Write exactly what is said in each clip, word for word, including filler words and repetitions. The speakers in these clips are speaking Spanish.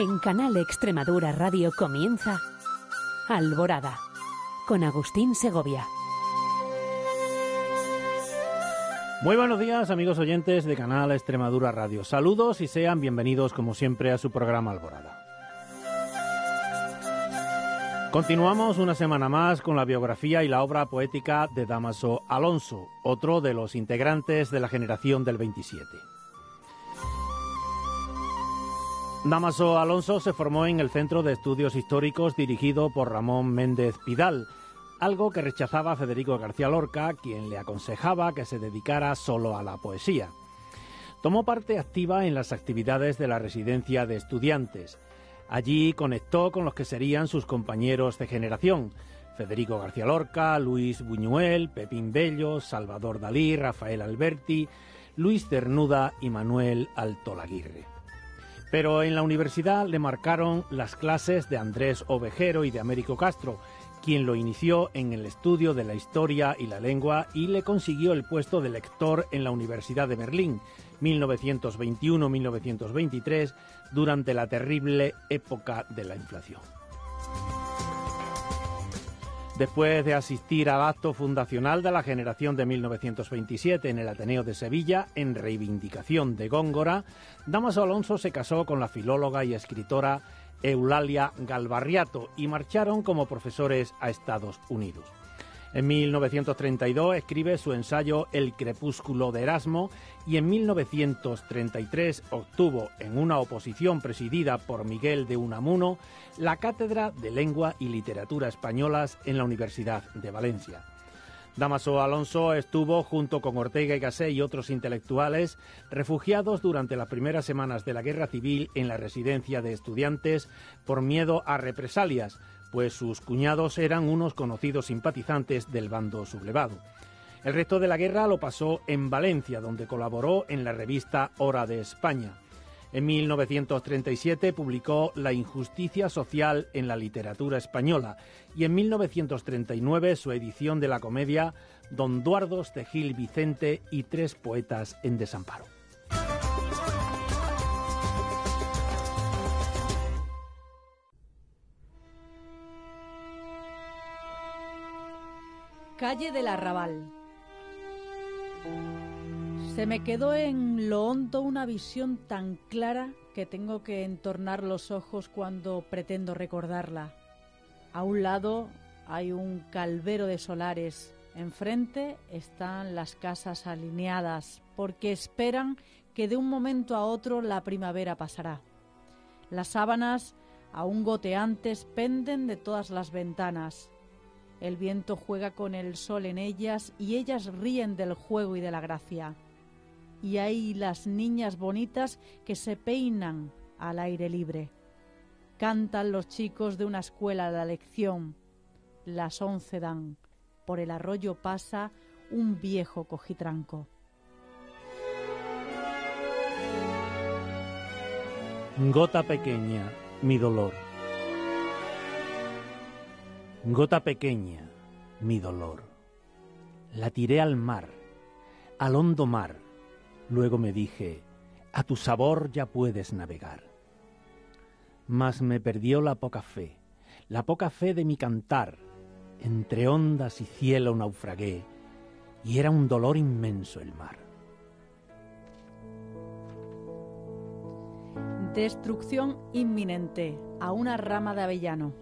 En Canal Extremadura Radio comienza Alborada, con Agustín Segovia. Muy buenos días, amigos oyentes de Canal Extremadura Radio. Saludos y sean bienvenidos, como siempre, a su programa Alborada. Continuamos una semana más con la biografía y la obra poética de Dámaso Alonso, otro de los integrantes de la generación del veintisiete. Dámaso Alonso se formó en el Centro de Estudios Históricos dirigido por Ramón Méndez Pidal, algo que rechazaba Federico García Lorca, quien le aconsejaba que se dedicara solo a la poesía. Tomó parte activa en las actividades de la residencia de estudiantes. Allí conectó con los que serían sus compañeros de generación: Federico García Lorca, Luis Buñuel, Pepín Bello, Salvador Dalí, Rafael Alberti, Luis Cernuda y Manuel Altolaguirre. Pero en la universidad le marcaron las clases de Andrés Ovejero y de Américo Castro, quien lo inició en el estudio de la historia y la lengua y le consiguió el puesto de lector en la Universidad de Berlín, mil novecientos veintiuno a mil novecientos veintitrés, durante la terrible época de la inflación. Después de asistir al acto fundacional de la generación de mil novecientos veintisiete en el Ateneo de Sevilla, en reivindicación de Góngora, Dámaso Alonso se casó con la filóloga y escritora Eulalia Galvarriato y marcharon como profesores a Estados Unidos. En mil novecientos treinta y dos escribe su ensayo El crepúsculo de Erasmo y en mil novecientos treinta y tres obtuvo, en una oposición presidida por Miguel de Unamuno, la cátedra de Lengua y Literatura Españolas en la Universidad de Valencia. Dámaso Alonso estuvo, junto con Ortega y Gasset y otros intelectuales, refugiados durante las primeras semanas de la Guerra Civil en la residencia de estudiantes por miedo a represalias, pues sus cuñados eran unos conocidos simpatizantes del bando sublevado. El resto de la guerra lo pasó en Valencia, donde colaboró en la revista Hora de España. En mil novecientos treinta y siete publicó La injusticia social en la literatura española y en mil novecientos treinta y nueve su edición de la comedia Don Duardos de Gil Vicente y tres poetas en desamparo. Calle del Arrabal. Se me quedó en lo hondo una visión tan clara que tengo que entornar los ojos cuando pretendo recordarla. A un lado hay un calvero de solares, enfrente están las casas alineadas porque esperan que de un momento a otro la primavera pasará. Las sábanas, aún goteantes, penden de todas las ventanas. El viento juega con el sol en ellas y ellas ríen del juego y de la gracia. Y hay las niñas bonitas que se peinan al aire libre. Cantan los chicos de una escuela la lección. Las once dan. Por el arroyo pasa un viejo cojitranco. Gota pequeña, mi dolor. Gota pequeña, mi dolor. La tiré al mar, al hondo mar. Luego me dije, a tu sabor ya puedes navegar. Mas me perdió la poca fe, la poca fe de mi cantar. Entre ondas y cielo naufragué, y era un dolor inmenso el mar. Destrucción inminente a una rama de avellano.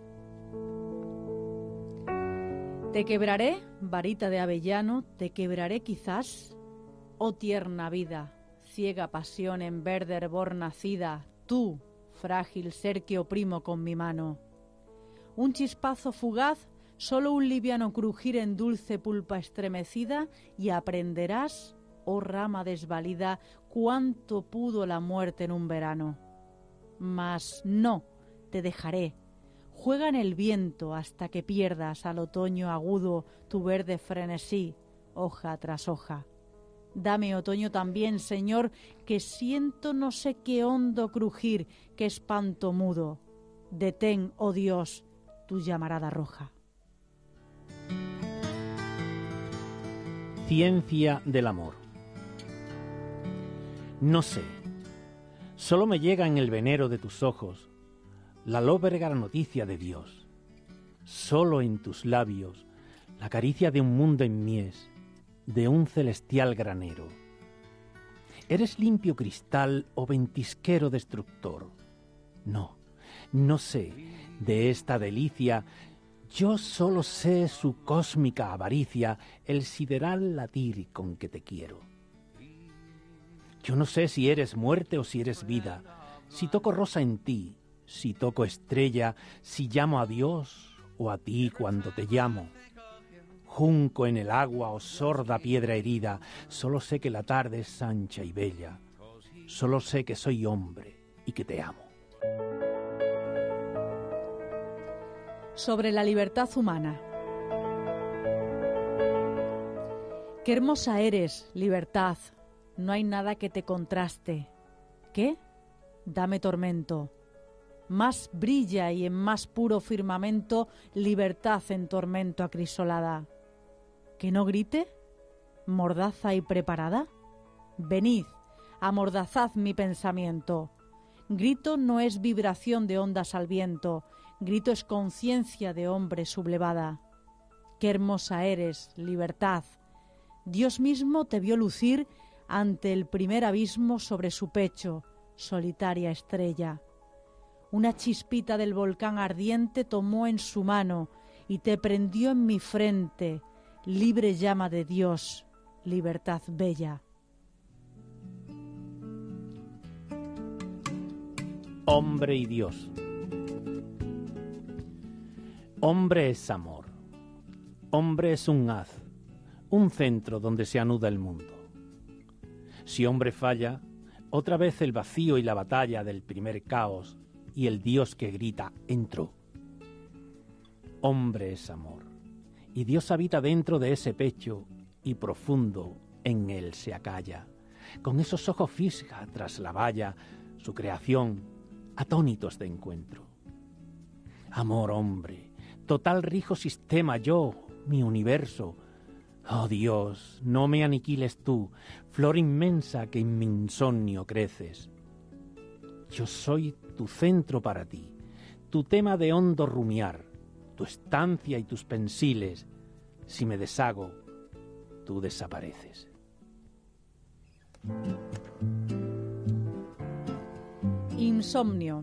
Te quebraré, varita de avellano, te quebraré quizás. Oh tierna vida, ciega pasión en verde hervor nacida, tú, frágil ser que oprimo con mi mano. Un chispazo fugaz, solo un liviano crujir en dulce pulpa estremecida, y aprenderás, oh rama desvalida, cuánto pudo la muerte en un verano. Mas no, te dejaré. Juega en el viento hasta que pierdas al otoño agudo tu verde frenesí, hoja tras hoja. Dame otoño también, Señor, que siento no sé qué hondo crujir, qué espanto mudo. Detén, oh Dios, tu llamarada roja. Ciencia del amor. No sé, solo me llega en el venero de tus ojos la lóbrega noticia de Dios. Solo en tus labios la caricia de un mundo en mies, de un celestial granero. ¿Eres limpio cristal o ventisquero destructor? No, no sé de esta delicia. Yo solo sé su cósmica avaricia, el sideral latir con que te quiero. Yo no sé si eres muerte o si eres vida, si toco rosa en ti, si toco estrella, si llamo a Dios o a ti cuando te llamo. Junco en el agua o sorda piedra herida, solo sé que la tarde es ancha y bella, solo sé que soy hombre y que te amo. Sobre la libertad humana. Qué hermosa eres, libertad, no hay nada que te contraste. ¿Qué? Dame tormento. Más brilla y en más puro firmamento libertad en tormento acrisolada. ¿Que no grite? ¿Mordaza y preparada? Venid, amordazad mi pensamiento. Grito no es vibración de ondas al viento, grito es conciencia de hombre sublevada. Qué hermosa eres, libertad. Dios mismo te vio lucir ante el primer abismo sobre su pecho, solitaria estrella. Una chispita del volcán ardiente tomó en su mano y te prendió en mi frente, libre llama de Dios, libertad bella. Hombre y Dios. Hombre es amor. Hombre es un haz, un centro donde se anuda el mundo. Si hombre falla, otra vez el vacío y la batalla del primer caos y el Dios que grita, entró. Hombre es amor, y Dios habita dentro de ese pecho y profundo en él se acalla. Con esos ojos fisga tras la valla su creación, atónitos de encuentro. Amor, hombre, total rijo sistema yo, mi universo. Oh Dios, no me aniquiles tú, flor inmensa que en mi insomnio creces. Yo soy tu centro para ti, tu tema de hondo rumiar, tu estancia y tus pensiles. Si me deshago, tú desapareces. Insomnio.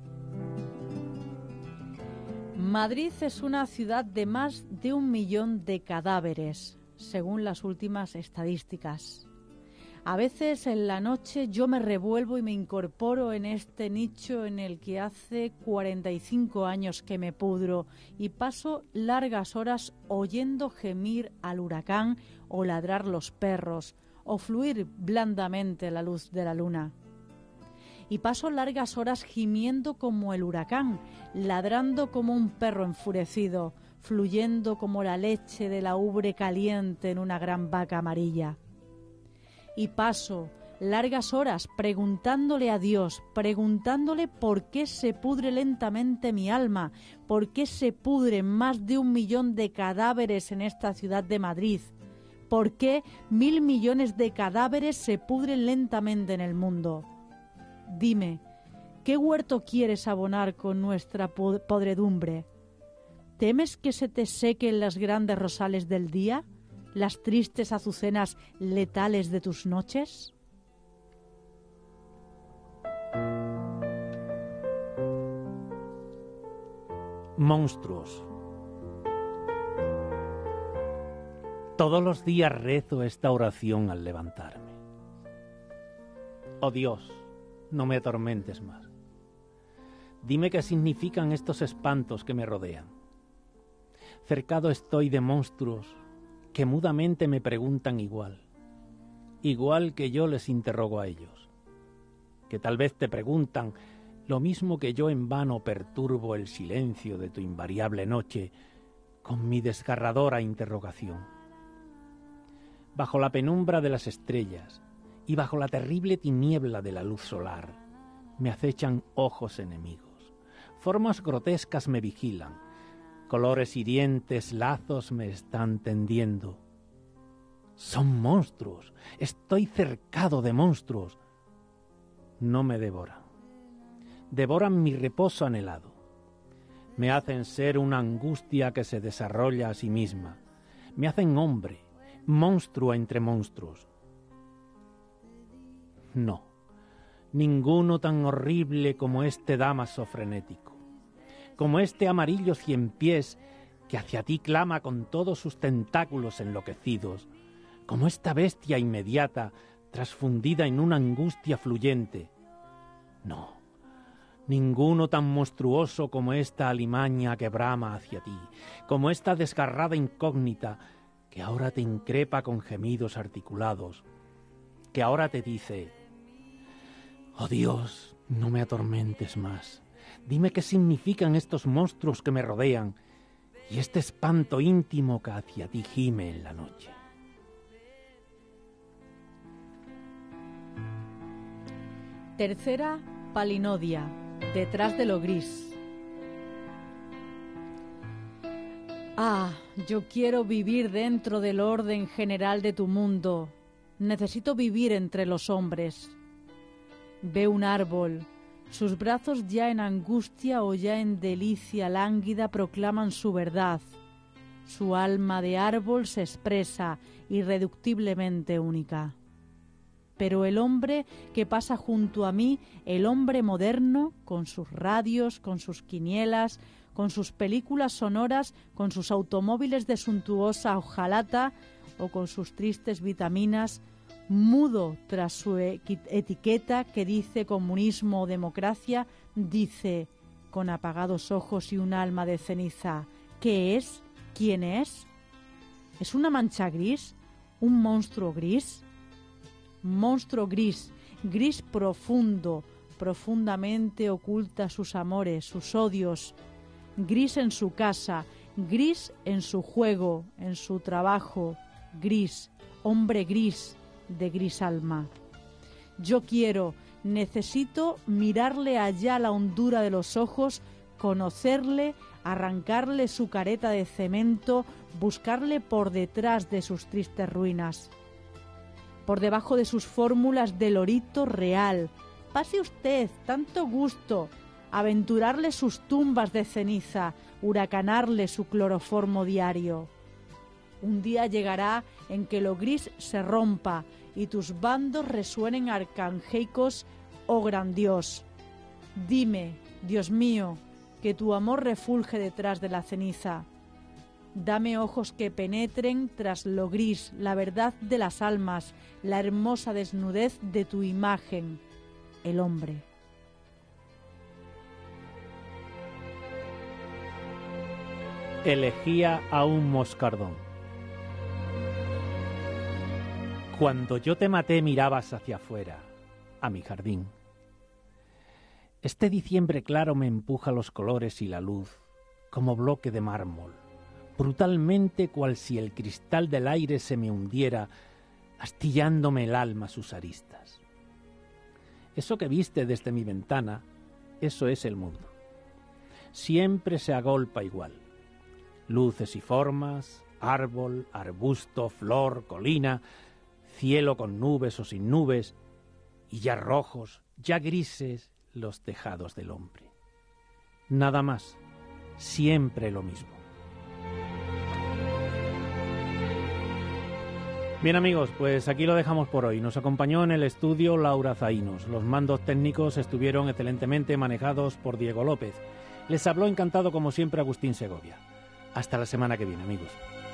Madrid es una ciudad de más de un millón de cadáveres, según las últimas estadísticas. A veces en la noche yo me revuelvo y me incorporo en este nicho en el que hace cuarenta y cinco años que me pudro y paso largas horas oyendo gemir al huracán o ladrar los perros o fluir blandamente la luz de la luna. Y paso largas horas gimiendo como el huracán, ladrando como un perro enfurecido, fluyendo como la leche de la ubre caliente en una gran vaca amarilla. Y paso largas horas preguntándole a Dios, preguntándole por qué se pudre lentamente mi alma, por qué se pudren más de un millón de cadáveres en esta ciudad de Madrid, por qué mil millones de cadáveres se pudren lentamente en el mundo. Dime, ¿qué huerto quieres abonar con nuestra podredumbre? ¿Temes que se te sequen las grandes rosales del día, las tristes azucenas letales de tus noches? Monstruos. Todos los días rezo esta oración al levantarme. Oh Dios, no me atormentes más. Dime qué significan estos espantos que me rodean. Cercado estoy de monstruos que mudamente me preguntan igual, igual que yo les interrogo a ellos, que tal vez te preguntan lo mismo que yo en vano perturbo el silencio de tu invariable noche con mi desgarradora interrogación. Bajo la penumbra de las estrellas y bajo la terrible tiniebla de la luz solar, me acechan ojos enemigos, formas grotescas me vigilan, colores hirientes lazos me están tendiendo. Son monstruos, estoy cercado de monstruos. No me devoran, devoran mi reposo anhelado. Me hacen ser una angustia que se desarrolla a sí misma. Me hacen hombre, monstruo entre monstruos. No, ninguno tan horrible como este Dámaso frenético, como este amarillo cien pies que hacia ti clama con todos sus tentáculos enloquecidos, como esta bestia inmediata trasfundida en una angustia fluyente. No, ninguno tan monstruoso como esta alimaña que brama hacia ti, como esta desgarrada incógnita que ahora te increpa con gemidos articulados, que ahora te dice: «Oh Dios, no me atormentes más. Dime qué significan estos monstruos que me rodean y este espanto íntimo que hacia ti gime en la noche». Tercera palinodia, detrás de lo gris. Ah, yo quiero vivir dentro del orden general de tu mundo. Necesito vivir entre los hombres. Ve un árbol. Sus brazos ya en angustia o ya en delicia lánguida proclaman su verdad. Su alma de árbol se expresa irreductiblemente única. Pero el hombre que pasa junto a mí, el hombre moderno, con sus radios, con sus quinielas, con sus películas sonoras, con sus automóviles de suntuosa hojalata o con sus tristes vitaminas, mudo tras su etiqueta que dice comunismo o democracia, dice, con apagados ojos y un alma de ceniza, ¿qué es? ¿Quién es? ¿Es una mancha gris? ¿Un monstruo gris? Monstruo gris, gris profundo, profundamente oculta sus amores, sus odios, gris en su casa, gris en su juego, en su trabajo, gris, hombre gris, de gris alma. Yo quiero, necesito mirarle allá a la hondura de los ojos, conocerle, arrancarle su careta de cemento, buscarle por detrás de sus tristes ruinas, por debajo de sus fórmulas de lorito real. Pase usted, tanto gusto, aventurarle sus tumbas de ceniza, huracanarle su cloroformo diario. Un día llegará en que lo gris se rompa y tus bandos resuenen arcangeicos, oh gran Dios. Dime, Dios mío, que tu amor refulge detrás de la ceniza. Dame ojos que penetren tras lo gris, la verdad de las almas, la hermosa desnudez de tu imagen, el hombre. Elegía a un moscardón. Cuando yo te maté mirabas hacia afuera, a mi jardín. Este diciembre claro me empuja los colores y la luz, como bloque de mármol, brutalmente cual si el cristal del aire se me hundiera, astillándome el alma sus aristas. Eso que viste desde mi ventana, eso es el mundo. Siempre se agolpa igual. Luces y formas, árbol, arbusto, flor, colina, cielo con nubes o sin nubes, y ya rojos, ya grises los tejados del hombre. Nada más, siempre lo mismo. Bien amigos, pues aquí lo dejamos por hoy. Nos acompañó en el estudio Laura Zaínos. Los mandos técnicos estuvieron excelentemente manejados por Diego López. Les habló encantado como siempre Agustín Segovia. Hasta la semana que viene, amigos.